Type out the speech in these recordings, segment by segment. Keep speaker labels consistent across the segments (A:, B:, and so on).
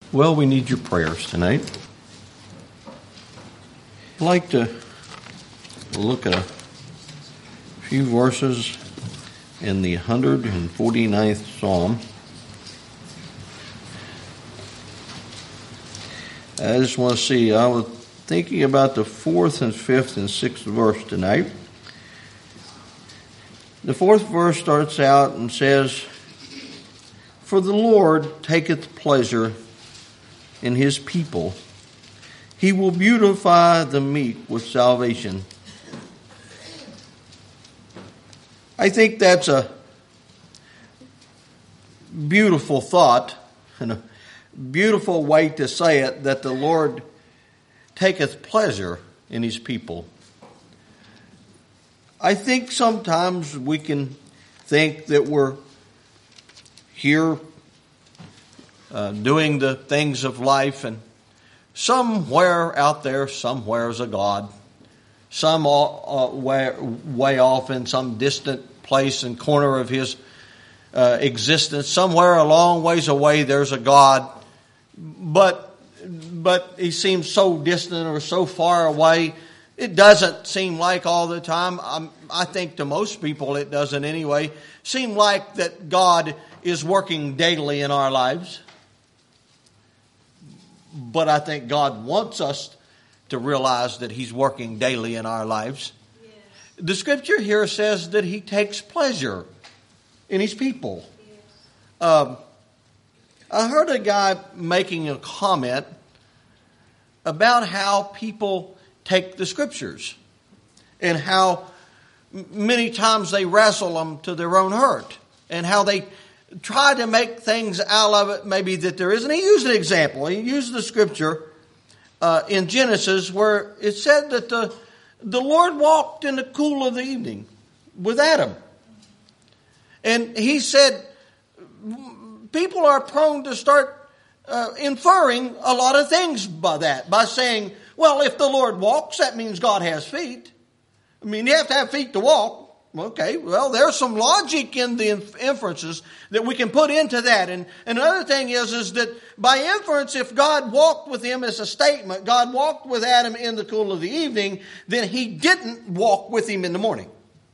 A: Well, we need your prayers tonight. I'd like to look at a few verses in the 149th Psalm. I just want to see, I was thinking about the 4th and 5th and 6th verse tonight. The 4th verse starts out and says, "For the Lord taketh pleasure in his people. He will beautify the meek with salvation." I think that's a beautiful thought and a beautiful way to say it, that the Lord taketh pleasure in his people. I think sometimes we can think that we're here doing the things of life, and somewhere out there, somewhere is a God. Some way off in some distant place and corner of his existence. Somewhere a long ways away there's a God. But he seems so distant or so far away. It doesn't seem like all the time. I think to most people it doesn't anyway. Seem like that God is working daily in our lives. But I think God wants us to realize that he's working daily in our lives. Yes. The scripture here says that he takes pleasure in his people. Yes. I heard a guy making a comment about how people take the scriptures and how many times they wrestle them to their own hurt, and how they try to make things out of it maybe that there isn't. He used an example. He used the scripture in Genesis where it said that the Lord walked in the cool of the evening with Adam. And he said people are prone to start inferring a lot of things by that, by saying, well, if the Lord walks, that means God has feet. I mean, you have to have feet to walk. Okay, well, there's some logic in the inferences that we can put into that. And another thing is that by inference, if God walked with him as a statement, God walked with Adam in the cool of the evening, then he didn't walk with him in the morning.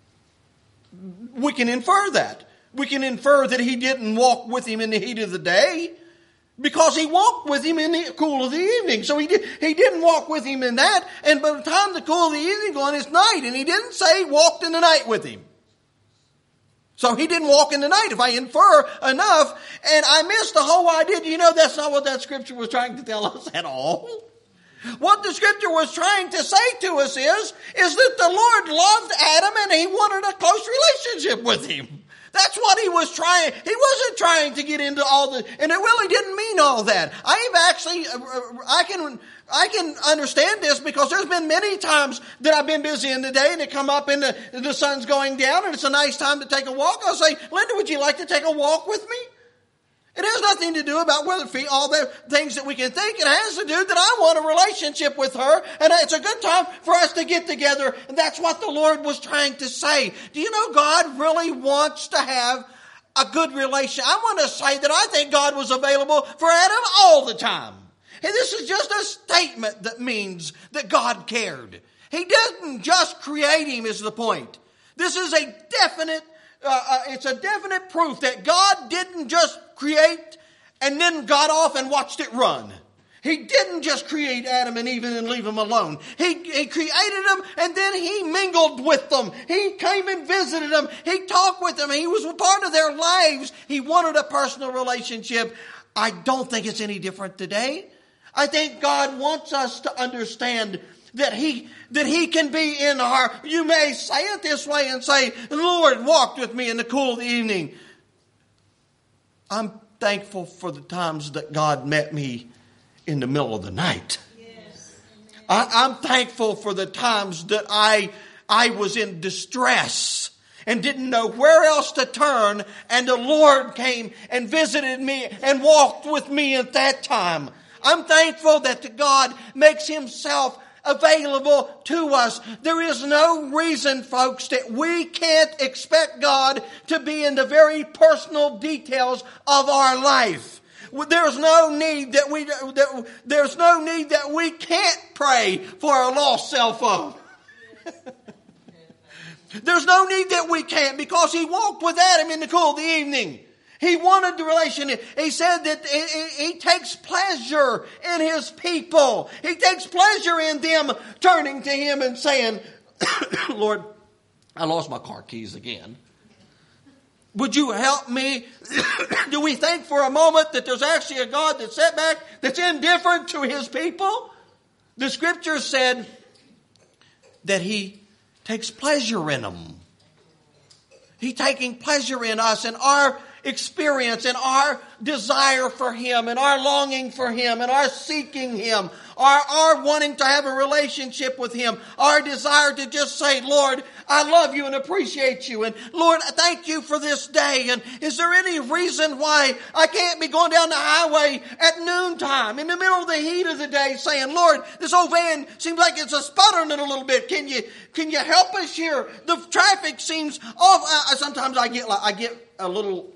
A: We can infer that. We can infer that he didn't walk with him in the heat of the day, because he walked with him in the cool of the evening. So he didn't walk with him in that. And by the time the cool of the evening going, it's night. And he didn't say he walked in the night with him. So he didn't walk in the night, if I infer enough. And I missed the whole idea. You know, that's not what that scripture was trying to tell us at all. What the scripture was trying to say to us is that the Lord loved Adam and he wanted a close relationship with him. That's what he was trying. He wasn't trying to get into all the, and it really didn't mean all that. I can understand this because there's been many times that I've been busy in the day and it come up and the sun's going down and it's a nice time to take a walk. I'll say, Linda, would you like to take a walk with me? It has nothing to do about whether all the things that we can think. It has to do that I want a relationship with her, and it's a good time for us to get together. And that's what the Lord was trying to say. Do you know God really wants to have a good relationship? I want to say that I think God was available for Adam all the time. And this is just a statement that means that God cared. He didn't just create him, is the point. This is a definite it's a definite proof that God didn't just create and then got off and watched it run. He didn't just create Adam and Eve and leave them alone. He created them and then he mingled with them. He came and visited them. He talked with them. He was a part of their lives. He wanted a personal relationship. I don't think it's any different today. I think God wants us to understand that he can be in our, you may say it this way and say, the Lord walked with me in the cool of the evening. I'm thankful for the times that God met me in the middle of the night. Yes. I'm thankful for the times that I was in distress and didn't know where else to turn, and the Lord came and visited me and walked with me at that time. I'm thankful that God makes himself available to us. There is no reason, folks, that we can't expect God to be in the very personal details of our life. There's no need that we can't pray for a lost cell phone. There's no need that we can't, because he walked with Adam in the cool of the evening. He wanted the relationship. He said that he takes pleasure in his people. He takes pleasure in them turning to him and saying, Lord, I lost my car keys again. Would you help me? Do we think for a moment that there's actually a God that's set back, that's indifferent to his people? The scripture said that he takes pleasure in them. He's taking pleasure in us and our experience and our desire for him and our longing for him and our seeking him, our wanting to have a relationship with him, our desire to just say, Lord, I love you and appreciate you, and Lord, thank you for this day. And is there any reason why I can't be going down the highway at noontime in the middle of the heat of the day saying, Lord, this old van seems like it's sputtering a little bit. Can you help us here? The traffic seems off. Sometimes I get a little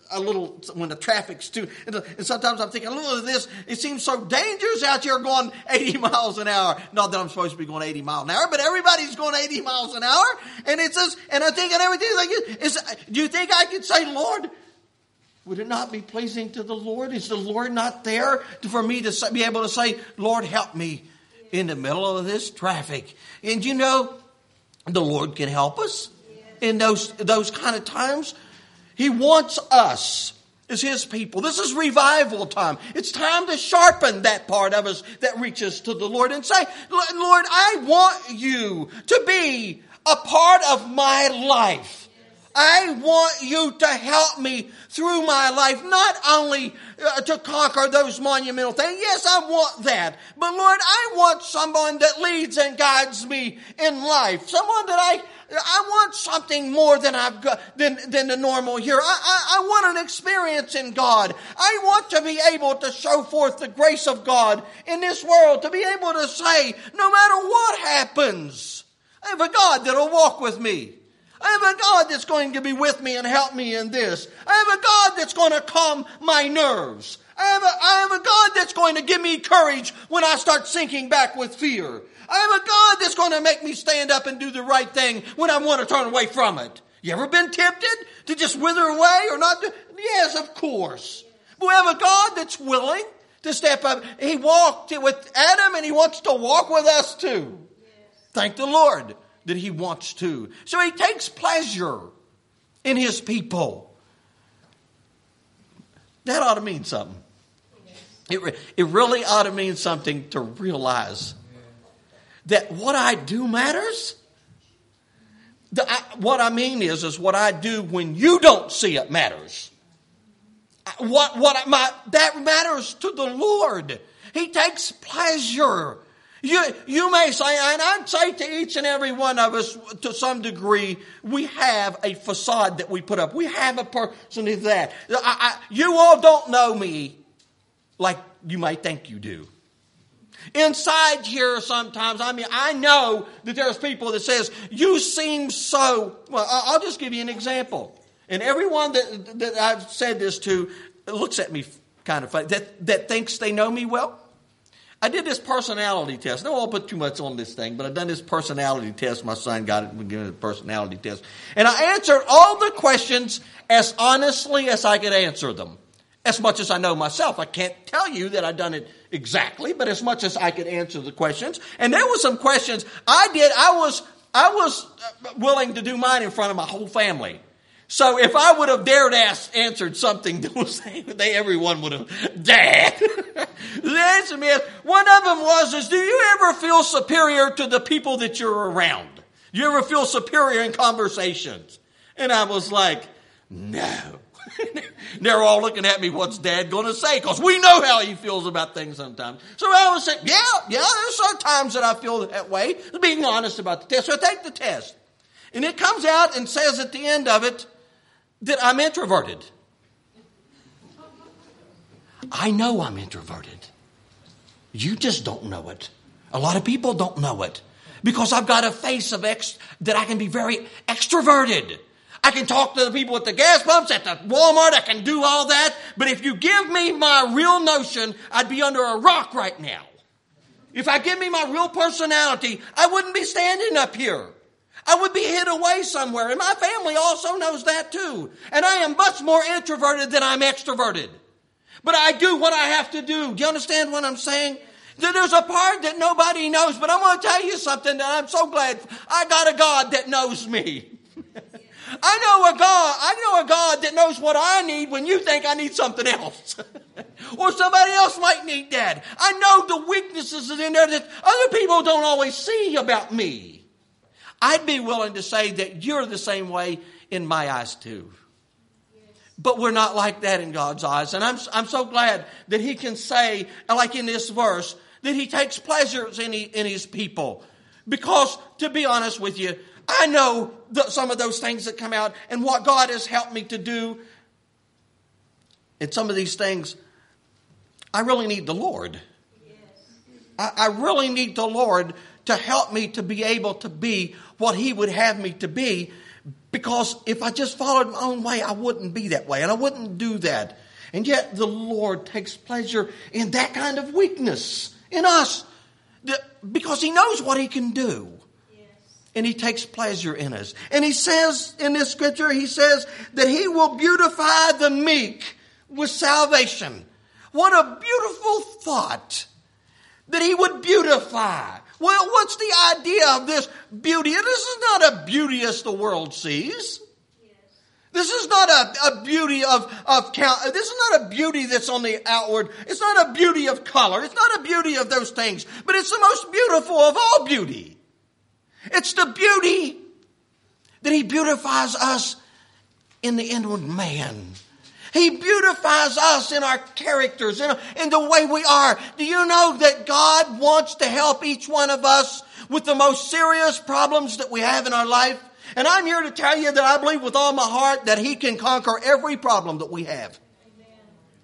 A: when the traffic's too, and sometimes I'm thinking, look at this, it seems so dangerous out here going 80 miles an hour. Not that I'm supposed to be going 80 miles an hour, but everybody's going 80 miles an hour. And it says, and I'm thinking everything like this, do you think I could say, Lord, would it not be pleasing to the Lord? Is the Lord not there for me to be able to say, Lord, help me in the middle of this traffic? And you know, the Lord can help us in those kind of times. He wants us as his people. This is revival time. It's time to sharpen that part of us that reaches to the Lord and say, Lord, I want you to be a part of my life. I want you to help me through my life, not only to conquer those monumental things. Yes, I want that. But Lord, I want someone that leads and guides me in life. Someone that I want something more than I've got than the normal here. I want an experience in God. I want to be able to show forth the grace of God in this world, to be able to say, no matter what happens, I have a God that will walk with me. I have a God that's going to be with me and help me in this. I have a God that's going to calm my nerves. I have a God that's going to give me courage when I start sinking back with fear. I have a God that's going to make me stand up and do the right thing when I want to turn away from it. You ever been tempted to just wither away or not? Yes, of course. But we have a God that's willing to step up. He walked with Adam and he wants to walk with us too. Thank the Lord that he wants to. So he takes pleasure in his people. That ought to mean something. It really ought to mean something to realize that what I do matters. What I mean is what I do when you don't see it matters. That matters to the Lord. He takes pleasure. You may say, and I'd say to each and every one of us, to some degree, we have a facade that we put up. We have a person who's that. You all don't know me like you might think you do. Inside here sometimes, I know that there's people that says, you seem so, well, I'll just give you an example. And everyone that I've said this to looks at me kind of funny, that thinks they know me well. I did this personality test. I don't want to put too much on this thing, but I've done this personality test. My son got it, given a personality test. And I answered all the questions as honestly as I could answer them. As much as I know myself. I can't tell you that I've done it exactly, but as much as I could answer the questions. And there were some questions I did. I was willing to do mine in front of my whole family. So if I would have dared answered something that was, everyone would have, Dad. The answer is, one of them was, do you ever feel superior to the people that you're around? Do you ever feel superior in conversations? And I was like, no. They're all looking at me, what's Dad going to say? Because we know how he feels about things sometimes. So I was saying, yeah, there's some times that I feel that way. Being honest about the test. So I take the test. And it comes out and says at the end of it that I'm introverted. I know I'm introverted. You just don't know it. A lot of people don't know it. Because I've got a face of that I can be very extroverted. I can talk to the people at the gas pumps, at the Walmart. I can do all that. But if you give me my real notion, I'd be under a rock right now. If I give me my real personality, I wouldn't be standing up here. I would be hid away somewhere. And my family also knows that too. And I am much more introverted than I'm extroverted. But I do what I have to do. Do you understand what I'm saying? There's a part that nobody knows, but I'm going to tell you something that I'm so glad I got a God that knows me. I know a God that knows what I need when you think I need something else. Or somebody else might need that. I know the weaknesses in there that other people don't always see about me. I'd be willing to say that you're the same way in my eyes too. But we're not like that in God's eyes. And I'm so glad that he can say, like in this verse, that he takes pleasures in his people. Because, to be honest with you, I know some of those things that come out and what God has helped me to do. And some of these things, I really need the Lord. I really need the Lord to help me to be able to be what he would have me to be. Because if I just followed my own way, I wouldn't be that way. And I wouldn't do that. And yet the Lord takes pleasure in that kind of weakness in us. Because he knows what he can do. Yes. And he takes pleasure in us. And he says in this scripture, he says that he will beautify the meek with salvation. What a beautiful thought. That he would beautify. Well, what's the idea of this beauty? This is not a beauty as the world sees. This is not a beauty of count. This is not a beauty that's on the outward. It's not a beauty of color. It's not a beauty of those things. But it's the most beautiful of all beauty. It's the beauty that he beautifies us in the inward man. He beautifies us in our characters, in the way we are. Do you know that God wants to help each one of us with the most serious problems that we have in our life? And I'm here to tell you that I believe with all my heart that he can conquer every problem that we have. Amen.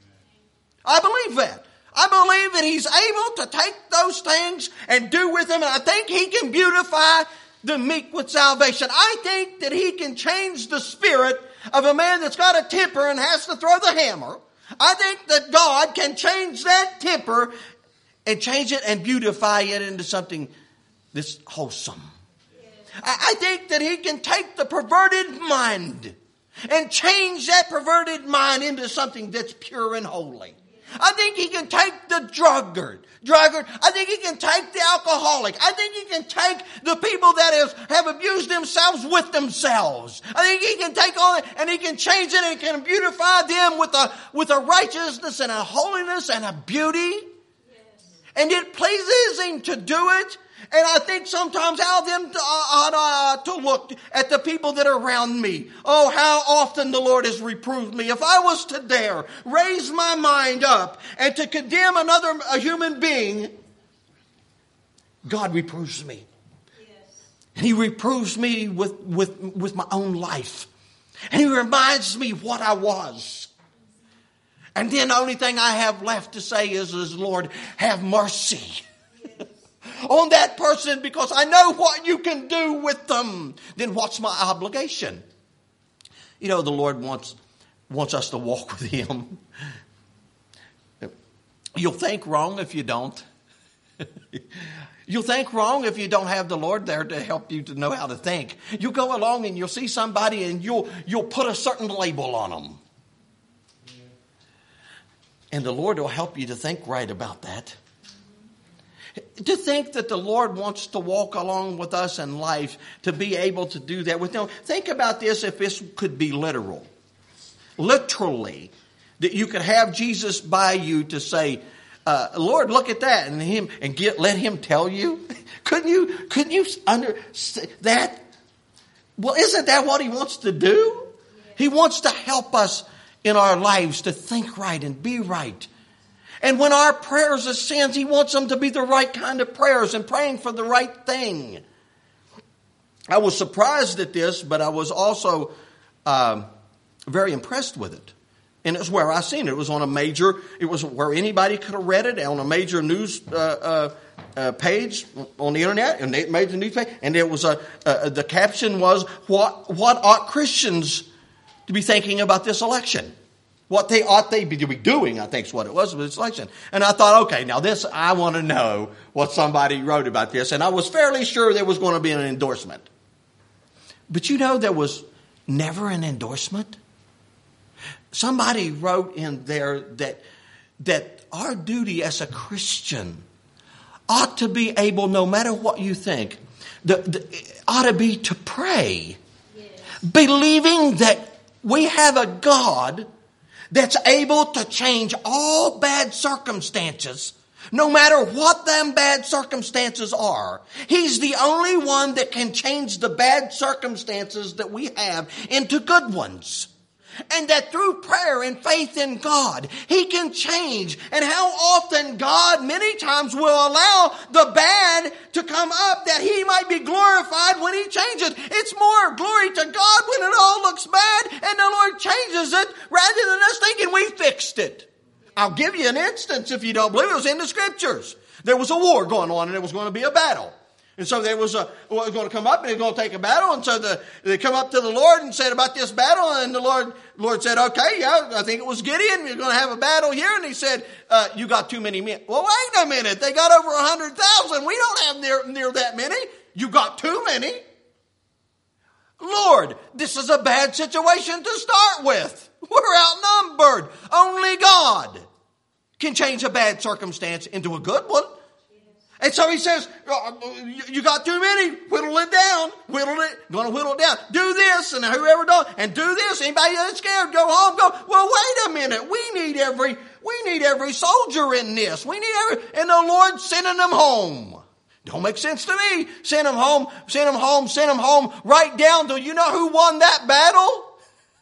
A: I believe that. I believe that he's able to take those things and do with them. And I think he can beautify the meek with salvation. I think that he can change the spirit of a man that's got a temper and has to throw the hammer. I think that God can change that temper and change it and beautify it into something that's wholesome. I think that he can take the perverted mind and change that perverted mind into something that's pure and holy. I think he can take the drunkard. I think he can take the alcoholic. I think he can take the people that have abused themselves with themselves. I think he can take all that and he can change it and can beautify them with a righteousness and a holiness and a beauty. Yes. And it pleases him to do it. And I think sometimes how them to look at the people that are around me. Oh, how often the Lord has reproved me. If I was to dare raise my mind up and to condemn a human being, God reproves me. Yes. And he reproves me with my own life. And he reminds me what I was. And then the only thing I have left to say is Lord, have mercy on that person, because I know what you can do with them. Then what's my obligation? You know, the Lord wants us to walk with him. You'll think wrong if you don't. You'll think wrong if you don't have the Lord there to help you to know how to think. You'll go along and you'll see somebody and you'll put a certain label on them. And the Lord will help you to think right about that. To think that the Lord wants to walk along with us in life, to be able to do that with them. Think about this if this could be literal. Literally, that you could have Jesus by you to say, Lord, look at that, and let him tell you. Couldn't you understand that? Well, isn't that what he wants to do? He wants to help us in our lives to think right and be right. And when our prayers are sins, he wants them to be the right kind of prayers and praying for the right thing. I was surprised at this, but I was also very impressed with it. And it's where I seen it. It was on it was where anybody could have read it on a major news page on the internet, and it made the news page. And it was the caption was, what ought Christians to be thinking about this election? What they ought they be doing, I think is what it was with this election. And I thought, okay, now this, I want to know what somebody wrote about this. And I was fairly sure there was going to be an endorsement. But there was never an endorsement. Somebody wrote in there that our duty as a Christian ought to be able, no matter what you think, ought to be to pray. Yes. Believing that we have a God that's able to change all bad circumstances, no matter what them bad circumstances are. He's the only one that can change the bad circumstances that we have into good ones. And that through prayer and faith in God, He can change. And how often God many times will allow the bad to come up that He might be glorified when He changes. It's more glory to God when it all looks bad and the Lord changes it rather than us thinking we fixed it. I'll give you an instance if you don't believe it. It was in the Scriptures. There was a war going on and there was going to be a battle. And so there was going to come up and they're going to take a battle. And so they come up to the Lord and said about this battle. And the Lord said, okay, yeah, I think it was Gideon. We're going to have a battle here. And He said, you got too many men. Well, wait a minute. They got over 100,000. We don't have near that many. You got too many. Lord, this is a bad situation to start with. We're outnumbered. Only God can change a bad circumstance into a good one. And so He says, you got too many, whittle it down, going to whittle it down. Do this, and whoever does, and do this. Anybody that's scared, go home, go. Well, wait a minute. We need every soldier in this. And the Lord sending them home. Don't make sense to me. Send them home, right down to, you know who won that battle?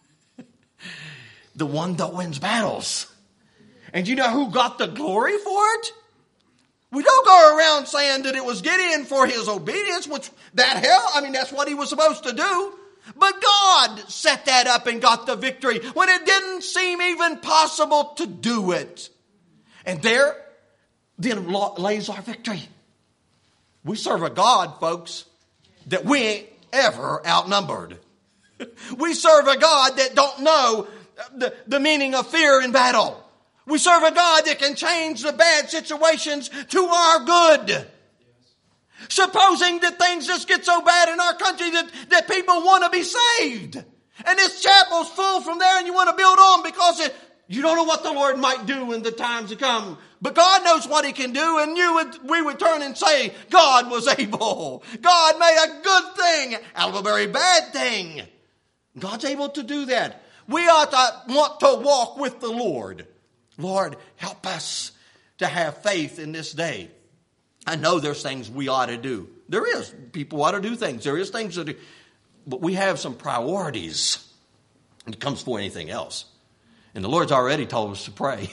A: The one that wins battles. And you know who got the glory for it? We don't go around saying that it was Gideon for his obedience, that's what he was supposed to do. But God set that up and got the victory when it didn't seem even possible to do it. And there then lays our victory. We serve a God, folks, that we ain't ever outnumbered. We serve a God that don't know the meaning of fear in battle. We serve a God that can change the bad situations to our good. Yes. Supposing that things just get so bad in our country that people want to be saved. And this chapel's full from there and you want to build on because you don't know what the Lord might do in the times to come. But God knows what He can do, and we would turn and say, God was able. God made a good thing out of a very bad thing. God's able to do that. We ought to want to walk with the Lord. Lord, help us to have faith in this day. I know there's things we ought to do. There is. People ought to do things. There is things to do. But we have some priorities. And it comes before anything else. And the Lord's already told us to pray.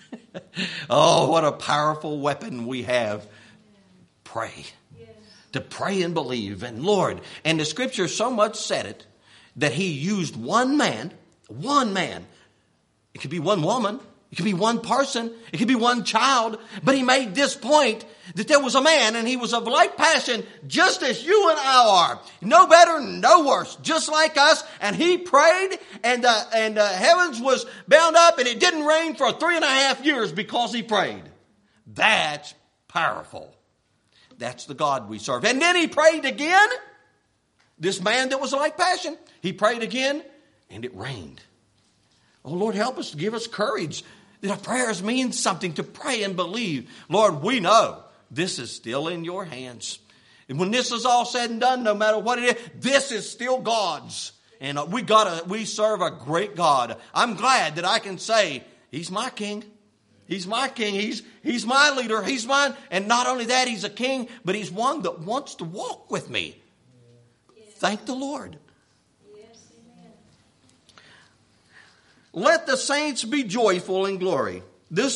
A: Oh, what a powerful weapon we have. Pray. Yes. To pray and believe. And Lord, and the Scripture so much said it that He used one man. It could be one woman. It could be one person. It could be one child. But He made this point that there was a man and he was of like passion just as you and I are. No better, no worse. Just like us. And he prayed and the heavens was bound up and it didn't rain for 3.5 years because he prayed. That's powerful. That's the God we serve. And then he prayed again. This man that was like passion. He prayed again and it rained. Oh, Lord, help us, give us courage that our prayers mean something, to pray and believe. Lord, we know this is still in your hands. And when this is all said and done, no matter what it is, this is still God's. And we serve a great God. I'm glad that I can say, He's my king. He's my king. He's my leader. He's mine. And not only that, He's a king, but He's one that wants to walk with me. Yes. Thank the Lord. Let the saints be joyful in glory. That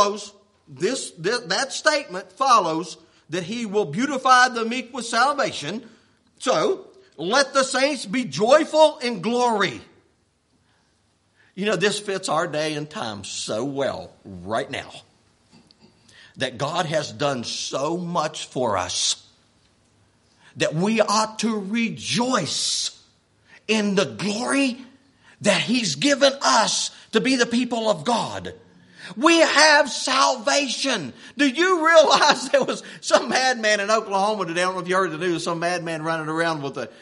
A: statement follows that He will beautify the meek with salvation. So, let the saints be joyful in glory. You know, this fits our day and time so well right now. That God has done so much for us that we ought to rejoice in the glory that He's given us to be the people of God. We have salvation. Do you realize there was some madman in Oklahoma today? I don't know if you heard the news. Some madman running around with a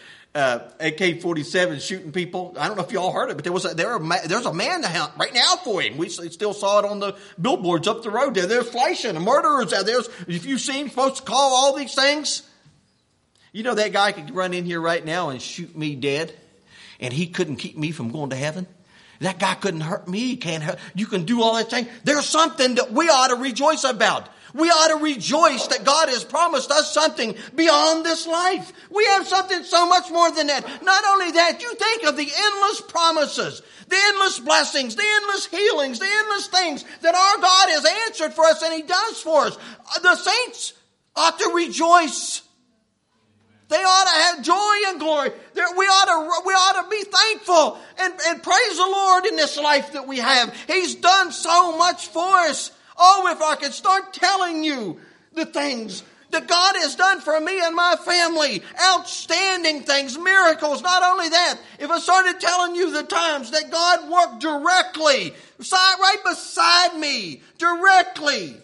A: AK-47 shooting people. I don't know if you all heard it, but there's a man right now for him. We still saw it on the billboards up the road there. There's flashing. A murderer's out there. If you see him, supposed to call all these things. You know that guy could run in here right now and shoot me dead, and he couldn't keep me from going to heaven. That guy couldn't hurt me. He can't hurt. You can do all that thing. There's something that we ought to rejoice about. We ought to rejoice that God has promised us something beyond this life. We have something so much more than that. Not only that, you think of the endless promises, the endless blessings, the endless healings, the endless things that our God has answered for us and He does for us. The saints ought to rejoice. They ought to have joy and glory. We ought to be thankful and praise the Lord in this life that we have. He's done so much for us. Oh, if I could start telling you the things that God has done for me and my family. Outstanding things, miracles. Not only that, if I started telling you the times that God worked directly, right beside me, directly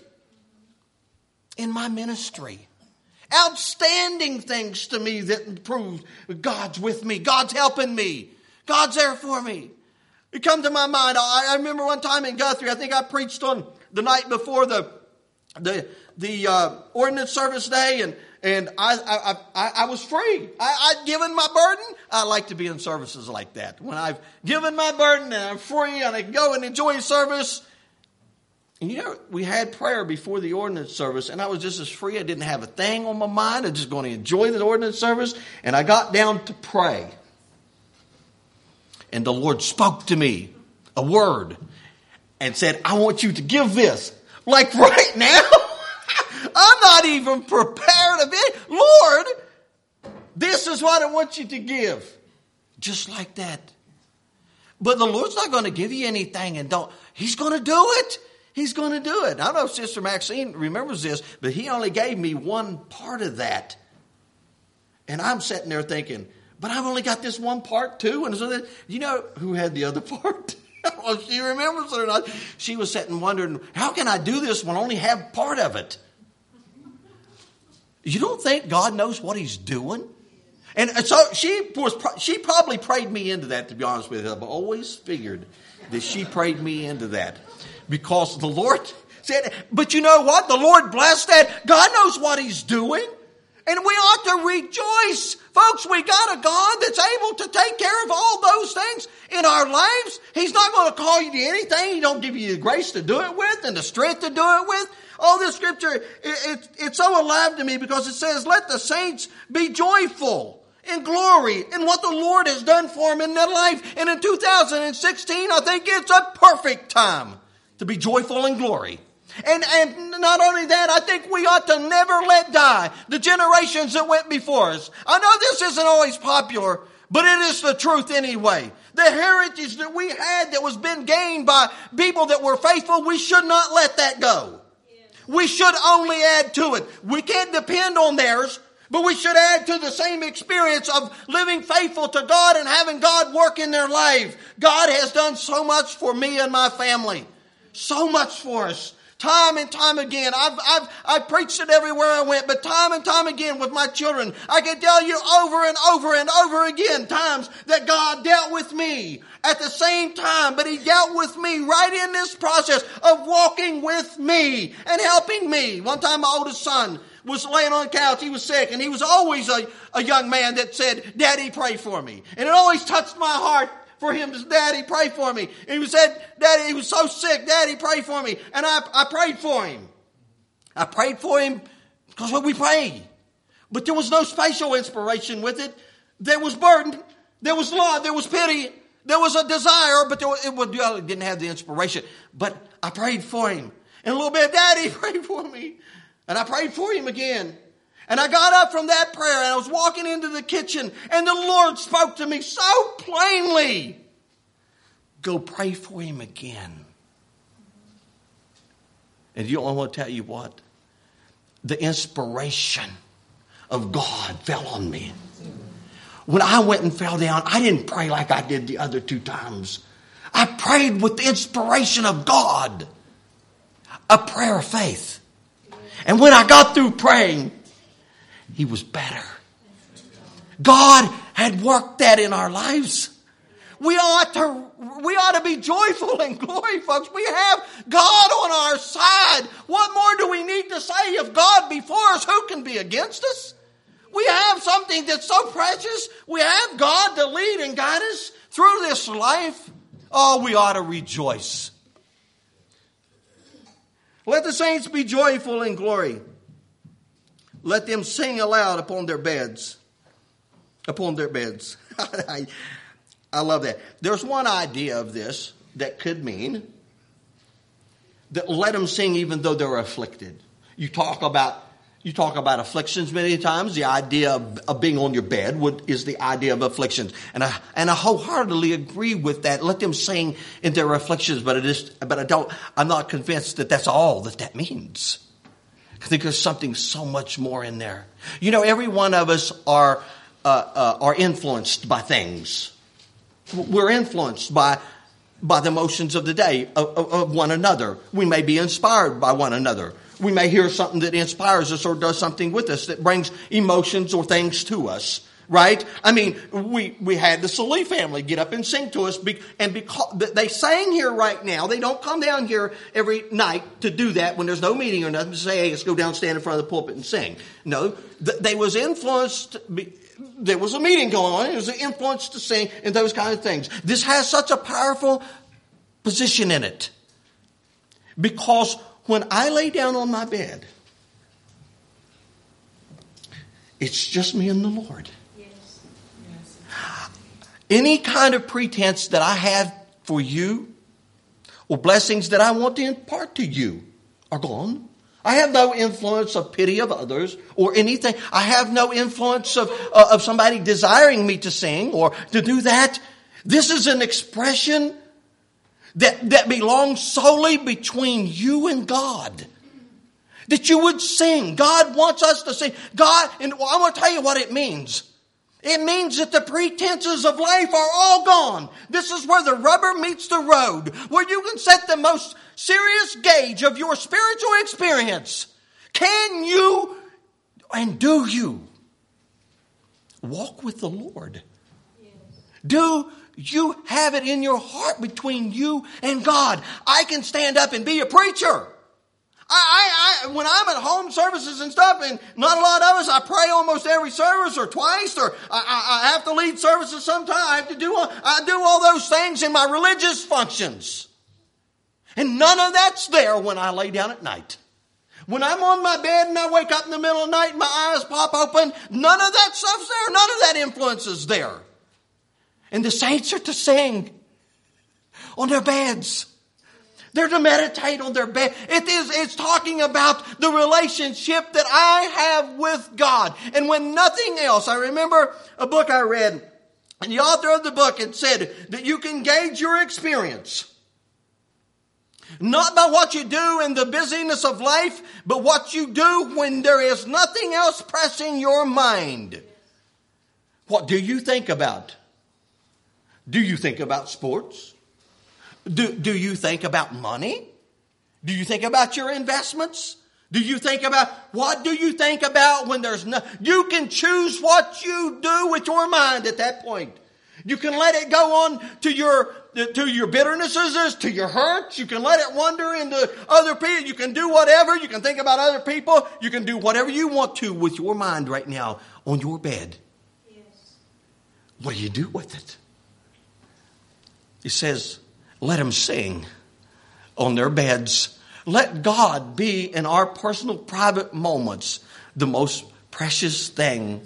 A: in my ministry. Outstanding things to me that prove God's with me. God's helping me. God's there for me. It come to my mind. I remember one time in Guthrie, I think I preached on the night before the ordinance service day, and I was free. I'd given my burden. I like to be in services like that. When I've given my burden and I'm free and I can go and enjoy service. And you know, we had prayer before the ordinance service, and I was just as free. I didn't have a thing on my mind. I was just going to enjoy the ordinance service. And I got down to pray. And the Lord spoke to me a word and said, I want you to give this. Like right now, I'm not even prepared of it. Lord, this is what I want you to give. Just like that. But the Lord's not going to give you anything He's going to do it. He's going to do it. I don't know if Sister Maxine remembers this, but He only gave me one part of that. And I'm sitting there thinking, but I've only got this one part too. And so you know who had the other part? Well, she remembers it or not. She was sitting wondering, how can I do this when I only have part of it? You don't think God knows what He's doing? And so she probably prayed me into that, to be honest with you. I've always figured that she prayed me into that. Because the Lord said, but you know what? The Lord blessed that. God knows what He's doing. And we ought to rejoice. Folks, we got a God that's able to take care of all those things in our lives. He's not going to call you to anything He don't give you the grace to do it with and the strength to do it with. Oh, this scripture, it's so alive to me because it says, let the saints be joyful in glory in what the Lord has done for them in their life. And in 2016, I think it's a perfect time to be joyful in glory. And not only that, I think we ought to never let die the generations that went before us. I know this isn't always popular, but it is the truth anyway. The heritage that we had that was been gained by people that were faithful, we should not let that go. We should only add to it. We can't depend on theirs, but we should add to the same experience of living faithful to God and having God work in their life. God has done so much for me and my family. So much for us. Time and time again. I've preached it everywhere I went, but time and time again with my children, I can tell you over and over and over again times that God dealt with me at the same time, but He dealt with me right in this process of walking with me and helping me. One time my oldest son was laying on the couch. He was sick, and he was always a young man that said, Daddy, pray for me. And it always touched my heart for him to, Daddy, pray for me. And he said, Daddy, he was so sick. Daddy, pray for me. And I prayed for him. I prayed for him because we pray. But there was no spatial inspiration with it. There was burden. There was love. There was pity. There was a desire, but it didn't have the inspiration. But I prayed for him. And a little bit, Daddy, pray for me. And I prayed for him again. And I got up from that prayer and I was walking into the kitchen and the Lord spoke to me so plainly. go pray for him again. And I want to tell you what? The inspiration of God fell on me. When I went and fell down, I didn't pray like I did the other 2 times. I prayed with the inspiration of God. A prayer of faith. And when I got through praying, he was better. God had worked that in our lives. We ought to be joyful in glory, folks. We have God on our side. What more do we need to say? If God be for us, who can be against us? We have something that's so precious. We have God to lead and guide us through this life. Oh, we ought to rejoice. Let the saints be joyful in glory. Let them sing aloud upon their beds. Upon their beds. I love that. There's one idea of this that could mean that let them sing even though they're afflicted. You talk about afflictions many times. The idea of being on your bed is the idea of afflictions, and I wholeheartedly agree with that. Let them sing in their afflictions, I'm not convinced that that's all that means. I think there's something so much more in there. You know, every one of us are influenced by things. We're influenced by the emotions of the day of one another. We may be inspired by one another. We may hear something that inspires us or does something with us that brings emotions or things to us. Right? I mean, we had the Salih family get up and sing to us, and because they sang here right now. They don't come down here every night to do that when there's no meeting or nothing to say, hey, let's go down and stand in front of the pulpit and sing. No, they was influenced. There was a meeting going on. It was an influence to sing and those kind of things. This has such a powerful position in it. Because when I lay down on my bed, it's just me and the Lord. Yes. Any kind of pretense that I have for you or blessings that I want to impart to you are gone. I have no influence of pity of others or anything. I have no influence of somebody desiring me to sing or to do that. This is an expression that belongs solely between you and God. That you would sing. God wants us to sing. God, and I want to tell you what it means. It means that the pretenses of life are all gone. This is where the rubber meets the road, where you can set the most serious gauge of your spiritual experience. Can you and do you walk with the Lord? Yes. Do you have it in your heart between you and God? I can stand up and be a preacher. When I'm at home services and stuff, and not a lot of us, I pray almost every service or twice, or I have to lead services sometime. I do all those things in my religious functions. And none of that's there when I lay down at night. When I'm on my bed and I wake up in the middle of the night and my eyes pop open, none of that stuff's there. None of that influence is there. And the saints are to sing on their beds. They're to meditate on their bed. It's talking about the relationship that I have with God. And when nothing else, I remember a book I read, and the author of the book had said that you can gauge your experience not by what you do in the busyness of life, but what you do when there is nothing else pressing your mind. What do you think about? Do you think about sports? Do you think about money? Do you think about your investments? What do you think about when there's no? You can choose what you do with your mind at that point. You can let it go on to your bitternesses, to your hurts. You can let it wander into other people. You can do whatever. You can think about other people. You can do whatever you want to with your mind right now on your bed. Yes. What do you do with it? He says, let them sing on their beds. Let God be in our personal, private moments the most precious thing.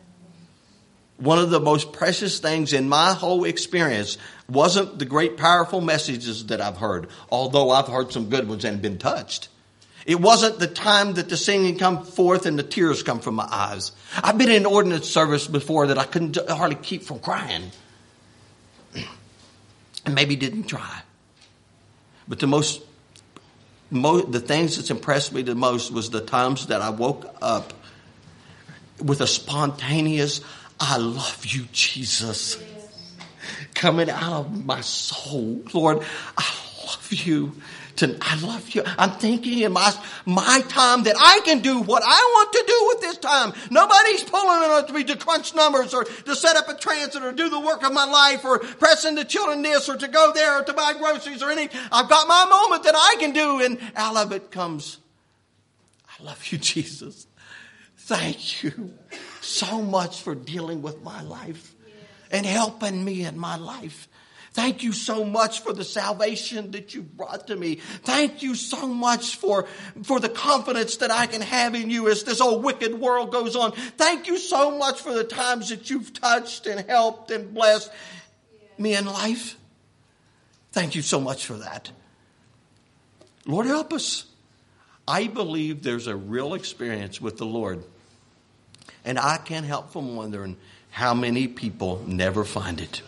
A: One of the most precious things in my whole experience wasn't the great, powerful messages that I've heard, although I've heard some good ones and been touched. It wasn't the time that the singing come forth and the tears come from my eyes. I've been in ordinance service before that I couldn't hardly keep from crying. and maybe didn't try. But the things that's impressed me the most was the times that I woke up with a spontaneous, I love you, Jesus, coming out of my soul. Lord, I love you. I love you. I'm thinking in my time that I can do what I want to do with this time. Nobody's pulling on me to crunch numbers or to set up a transit or do the work of my life or pressing the children this or to go there or to buy groceries or anything. I've got my moment that I can do, and out of it comes, I love you, Jesus. Thank you so much for dealing with my life and helping me in my life. Thank you so much for the salvation that you brought to me. Thank you so much for the confidence that I can have in you as this old wicked world goes on. Thank you so much for the times that you've touched and helped and blessed me in life. Thank you so much for that. Lord, help us. I believe there's a real experience with the Lord. And I can't help from wondering how many people never find it.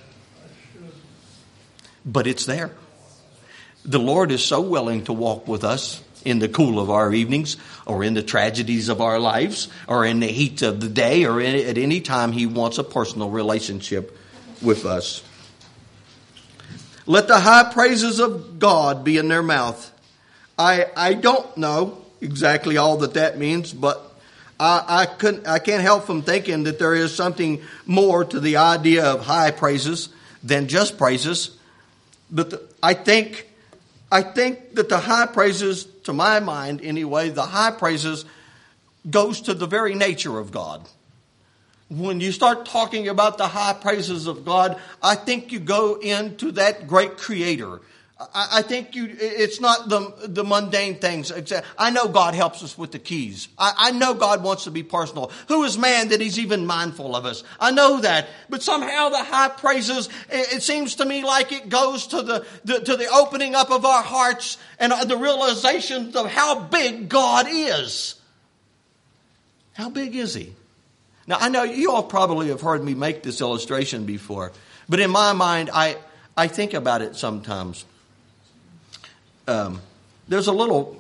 A: But it's there. The Lord is so willing to walk with us in the cool of our evenings or in the tragedies of our lives or in the heat of the day or at any time He wants a personal relationship with us. Let the high praises of God be in their mouth. I don't know exactly all that means, but I can't help from thinking that there is something more to the idea of high praises than just praises. But I think that the high praises, to my mind anyway, the high praises goes to the very nature of God. When you start talking about the high praises of God, I think you go into that great Creator. I think it's not the mundane things. I know God helps us with the keys. I know God wants to be personal. Who is man that He's even mindful of us? I know that. But somehow the high praises, it seems to me like it goes to the opening up of our hearts and the realization of how big God is. How big is He? Now, I know you all probably have heard me make this illustration before. But in my mind, I think about it sometimes. There's a little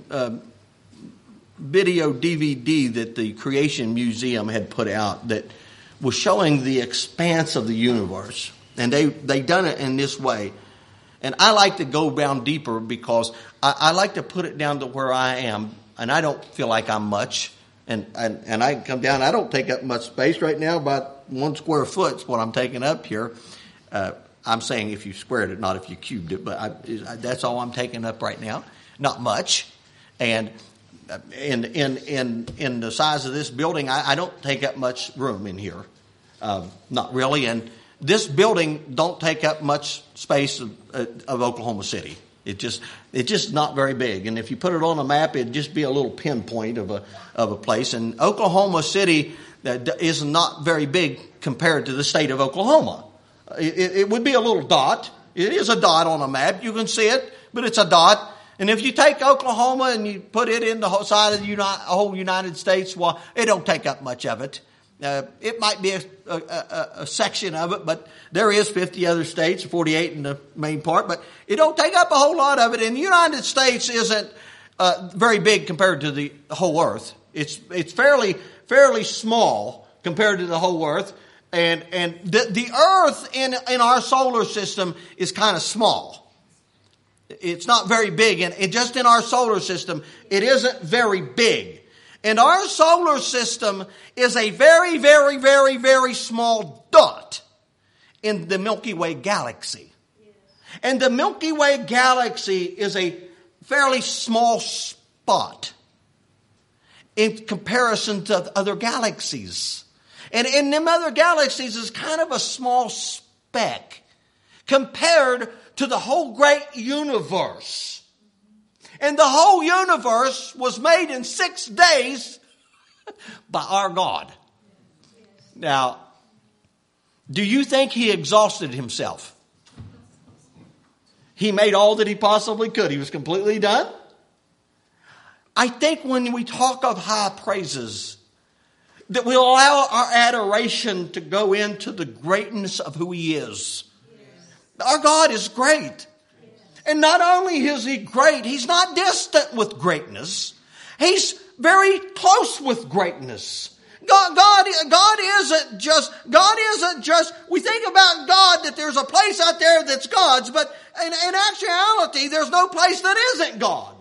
A: video DVD that the Creation Museum had put out that was showing the expanse of the universe. And they done it in this way. And I like to go down deeper because I like to put it down to where I am. And I don't feel like I'm much. And I come down, I don't take up much space right now. About 1 square foot is what I'm taking up here. I'm saying if you squared it, not if you cubed it, but that's all I'm taking up right now. Not much. And in the size of this building, I don't take up much room in here. Not really. And this building don't take up much space of Oklahoma City. It's just not very big. And if you put it on a map, it'd just be a little pinpoint of a place. And Oklahoma City is not very big compared to the state of Oklahoma. It would be a little dot. It is a dot on a map. You can see it, but it's a dot. And if you take Oklahoma and you put it in the whole side of the whole United States, well, it don't take up much of it. It might be a section of it, but there is 50 other states, 48 in the main part, but it don't take up a whole lot of it. And the United States isn't very big compared to the whole earth. It's fairly small compared to the whole earth. And the earth in our solar system is kind of small. It's not very big. And just in our solar system, it isn't very big. And our solar system is a very, very, very, very small dot in the Milky Way galaxy. And the Milky Way galaxy is a fairly small spot in comparison to other galaxies. And in them other galaxies is kind of a small speck compared to the whole great universe. And the whole universe was made in 6 days by our God. Now, do you think He exhausted Himself? He made all that He possibly could. He was completely done. I think when we talk of high praises, that we allow our adoration to go into the greatness of who He is. Our God is great. And not only is He great, He's not distant with greatness. He's very close with greatness. God isn't just, we think about God that there's a place out there that's God's, but in actuality, there's no place that isn't God.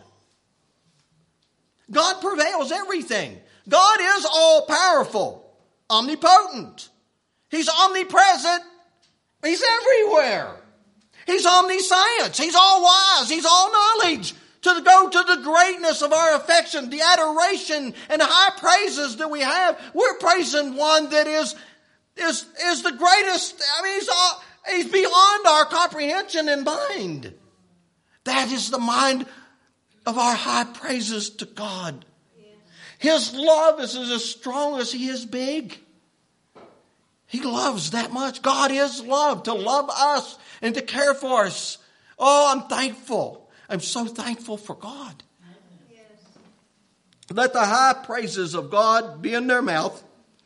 A: God prevails everything. God is all powerful, omnipotent. He's omnipresent. He's everywhere. He's omniscience. He's all wise. He's all knowledge. To go to the greatness of our affection, the adoration and the high praises that we have, we're praising one that is the greatest. I mean, he's beyond our comprehension and mind. That is the mind of our high praises to God. His love is as strong as He is big. He loves that much. God is love, to love us and to care for us. Oh, I'm thankful. I'm so thankful for God. Yes. Let the high praises of God be in their mouth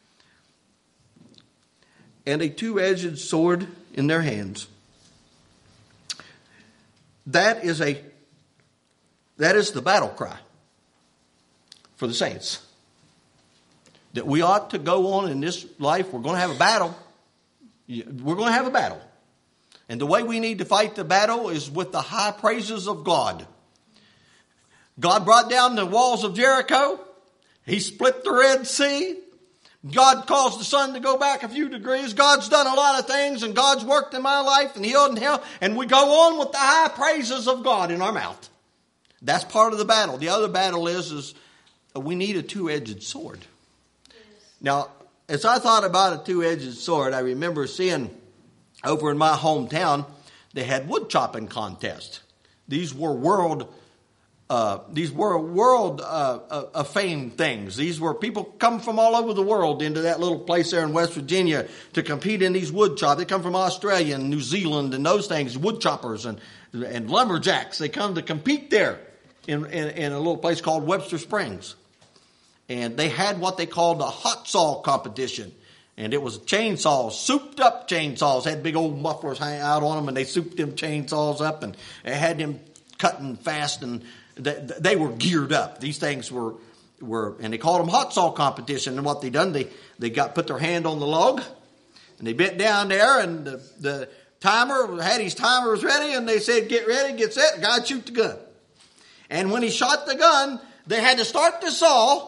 A: and a two-edged sword in their hands. That is the battle cry for the saints. That we ought to go on in this life. We're going to have a battle. We're going to have a battle. And the way we need to fight the battle is with the high praises of God. God brought down the walls of Jericho. He split the Red Sea. God caused the sun to go back a few degrees. God's done a lot of things, and God's worked in my life and healed and helped. And we go on with the high praises of God in our mouth. That's part of the battle. The other battle is we need a two-edged sword. Now, as I thought about a two-edged sword, I remember seeing over in my hometown, they had wood chopping contests. These were world famed things. These were people come from all over the world into that little place there in West Virginia to compete in these wood chops. They come from Australia and New Zealand and those things, wood choppers and lumberjacks. They come to compete there in a little place called Webster Springs. And they had what they called a hot saw competition. And it was chainsaws, souped up chainsaws, had big old mufflers hanging out on them, and they souped them chainsaws up, and they had them cutting fast, and they were geared up. These things were, and they called them hot saw competition. And what they done, they put their hand on the log, and they bent down there, and the timer had his timers ready, and they said, "Get ready, get set, God shoot the gun." And when he shot the gun, they had to start the saw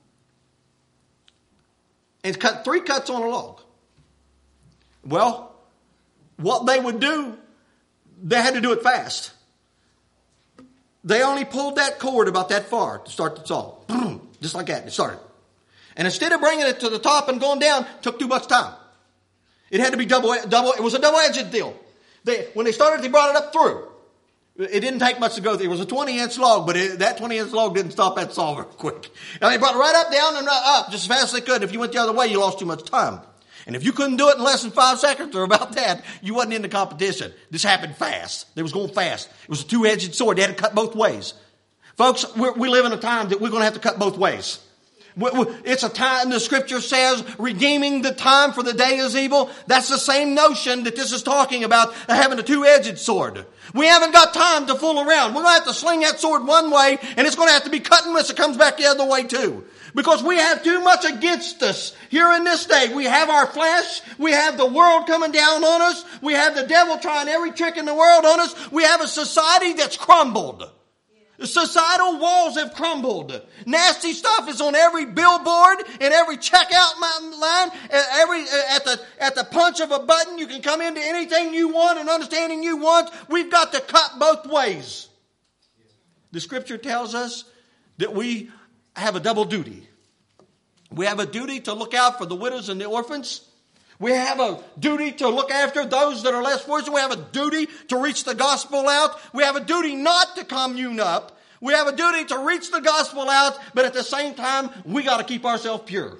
A: and cut 3 cuts on a log. Well, what they would do, they had to do it fast. They only pulled that cord about that far to start the saw. Just like that, it started. And instead of bringing it to the top and going down, it took too much time. It had to be double. It was a double-edged deal. When they started, they brought it up through. It didn't take much to go through. It was a 20-inch log, but that 20-inch log didn't stop that saw very quick. And they brought it right up, down, and right up, just as fast as they could. If you went the other way, you lost too much time. And if you couldn't do it in less than 5 seconds or about that, you wasn't in the competition. This happened fast. It was going fast. It was a two-edged sword. They had to cut both ways. Folks, we live in a time that we're going to have to cut both ways. It's a time, the scripture says, redeeming the time for the day is evil. That's the same notion that this is talking about, having a two-edged sword. We haven't got time to fool around. We're going to have to sling that sword one way, and it's going to have to be cut unless it comes back the other way too. Because we have too much against us here in this day. We have our flesh. We have the world coming down on us. We have the devil trying every trick in the world on us. We have a society that's crumbled. The societal walls have crumbled. Nasty stuff is on every billboard and every checkout line. At the punch of a button, you can come into anything you want and understanding you want. We've got to cut both ways. The scripture tells us that we have a double duty. We have a duty to look out for the widows and the orphans. We have a duty to look after those that are less fortunate. We have a duty to reach the gospel out. We have a duty not to commune up. We have a duty to reach the gospel out, but at the same time, we got to keep ourselves pure.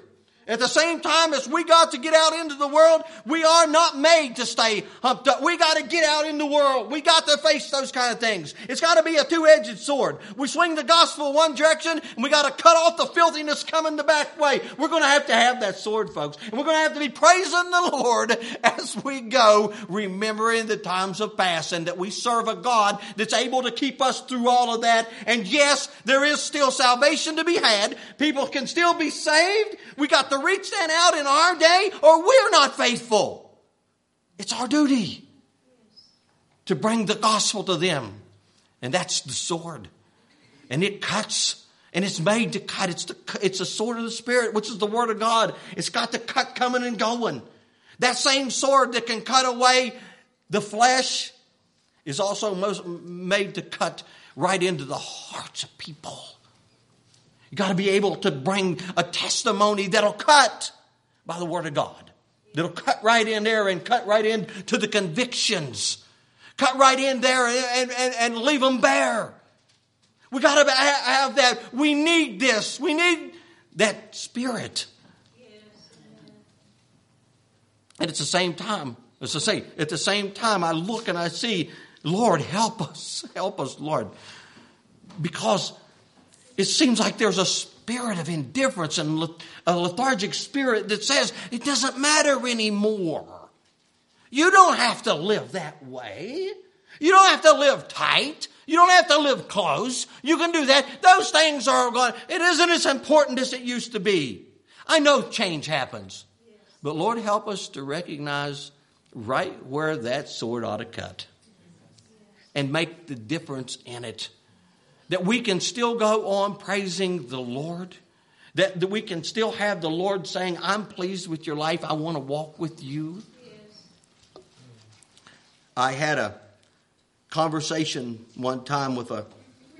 A: At the same time as we got to get out into the world, we are not made to stay humped up. We got to get out in the world. We got to face those kind of things. It's got to be a two-edged sword. We swing the gospel one direction, and we got to cut off the filthiness coming the back way. We're going to have that sword, folks. And we're going to have to be praising the Lord as we go, remembering the times of past, and that we serve a God that's able to keep us through all of that. And yes, there is still salvation to be had. People can still be saved. We got to reach that out in our day, or we're not faithful. It's our duty to bring the gospel to them. And that's the sword. And it cuts. And it's made to cut. It's the sword of the Spirit, which is the Word of God. It's got to cut coming and going. That same sword that can cut away the flesh is also made to cut right into the hearts of people. You got to be able to bring a testimony that'll cut by the Word of God. That'll cut right in there and cut right into the convictions. Cut right in there and leave them bare. We got to have that. We need this. We need that Spirit. And at the same time, as I say, at the same time, I look and I see, Lord, help us, Lord. Because it seems like there's a spirit of indifference and a lethargic spirit that says it doesn't matter anymore. You don't have to live that way. You don't have to live tight. You don't have to live close. You can do that. Those things are gone. It isn't as important as it used to be. I know change happens. But Lord, help us to recognize right where that sword ought to cut. And make the difference in it. That we can still go on praising the Lord. That we can still have the Lord saying, I'm pleased with your life. I want to walk with you. Yes. I had a conversation one time with a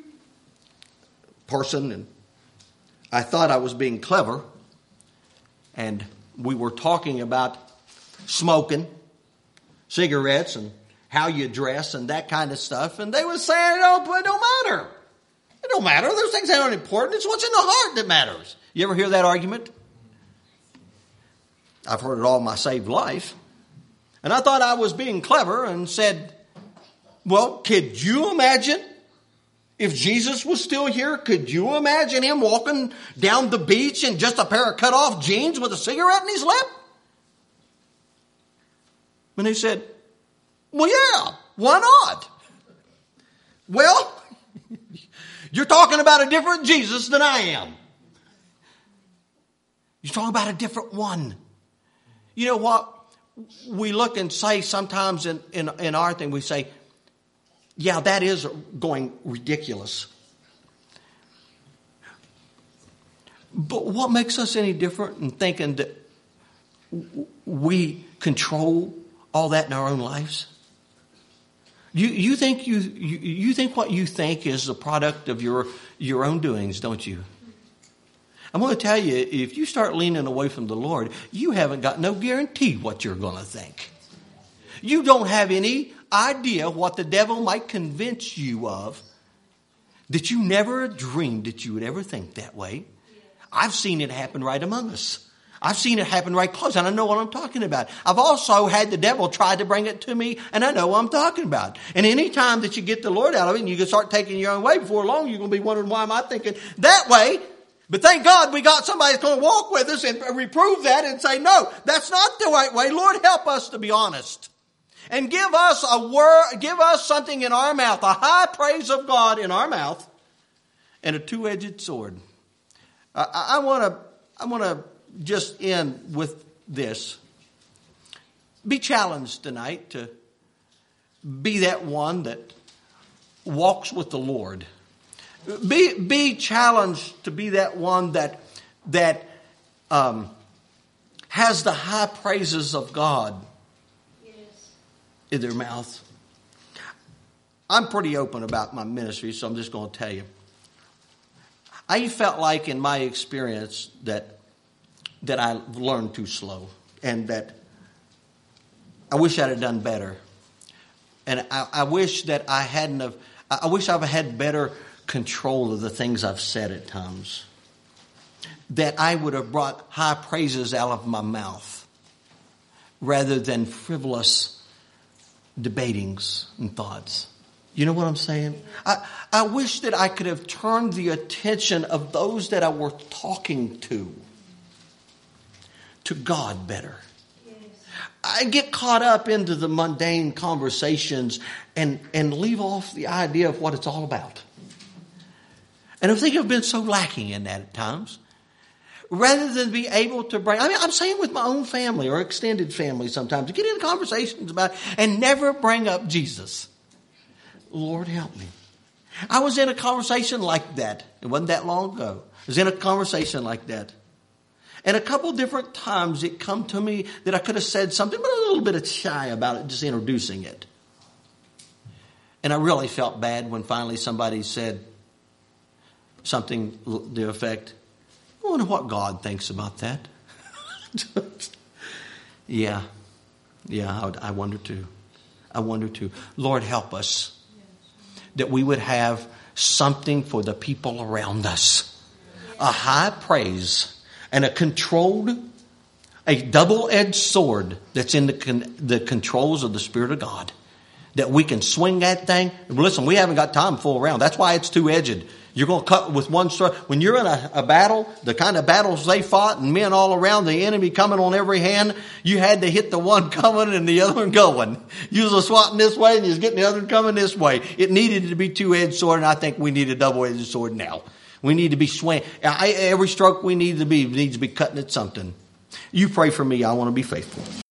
A: person, and I thought I was being clever. And we were talking about smoking, cigarettes, and how you dress and that kind of stuff. And they were saying, it don't matter. It don't matter. Those things aren't important. It's what's in the heart that matters. You ever hear that argument? I've heard it all my saved life. And I thought I was being clever and said, well, could you imagine if Jesus was still here? Could you imagine him walking down the beach in just a pair of cut off jeans with a cigarette in his lip? And they said, well, yeah, why not? Well, you're talking about a different Jesus than I am. You're talking about a different one. You know what? We look and say sometimes in our thing, we say, yeah, that is going ridiculous. But what makes us any different in thinking that we control all that in our own lives? You think what you think is the product of your own doings, don't you? I'm going to tell you, if you start leaning away from the Lord, you haven't got no guarantee what you're going to think. You don't have any idea what the devil might convince you of that you never dreamed that you would ever think that way. I've seen it happen right among us. I've seen it happen right close, and I know what I'm talking about. I've also had the devil try to bring it to me, and I know what I'm talking about. And any time that you get the Lord out of it and you can start taking your own way, before long you're going to be wondering, why am I thinking that way? But thank God we got somebody that's going to walk with us and reprove that and say, no, that's not the right way. Lord, help us to be honest. And give us a word, give us something in our mouth, a high praise of God in our mouth, and a two-edged sword. I want to just end with this. Be challenged tonight to be that one that walks with the Lord. Be challenged to be that one that has the high praises of God in their mouth. I'm pretty open about my ministry, so I'm just going to tell you. I felt like in my experience that I learned too slow, and that I wish I'd have done better. And I wish that I wish I've had better control of the things I've said at times. that I would have brought high praises out of my mouth rather than frivolous debatings and thoughts. You know what I'm saying? I wish that I could have turned the attention of those that I were talking to God better. I get caught up into the mundane conversations and leave off the idea of what it's all about. And I think I've been so lacking in that at times. Rather than be able to bring, I'm saying with my own family or extended family sometimes, to get into conversations about it and never bring up Jesus. Lord help me. I was in a conversation like that. It wasn't that long ago. I was in a conversation like that. And a couple different times it come to me that I could have said something, but a little bit shy about it, just introducing it. And I really felt bad when finally somebody said something to the effect, I wonder what God thinks about that. Yeah, I wonder too. Lord, help us that we would have something for the people around us. A high praise and a double-edged sword that's in the controls of the Spirit of God. That we can swing that thing. Listen, we haven't got time to fool around. That's why it's two-edged. You're going to cut with one sword. When you're in a battle, the kind of battles they fought and men all around, the enemy coming on every hand, you had to hit the one coming and the other one going. You was swatting this way and you was getting the other one coming this way. It needed to be two-edged sword, and I think we need a double-edged sword now. We need to be swinging. Every stroke we need to be needs to be cutting at something. You pray for me. I want to be faithful.